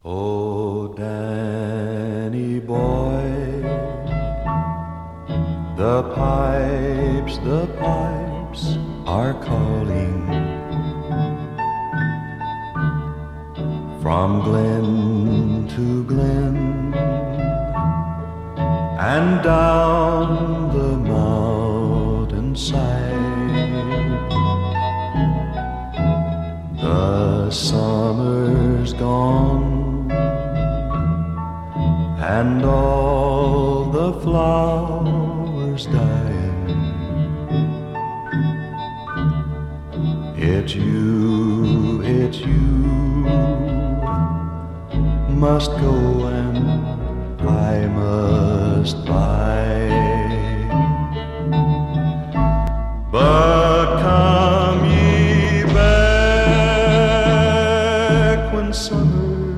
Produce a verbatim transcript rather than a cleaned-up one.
Oh, Danny boy, the pipes, the pipes are calling from glen to glen and down the mountainside. The summer's gone and all the flowers dying. It's you, it's you must go and I must buy. But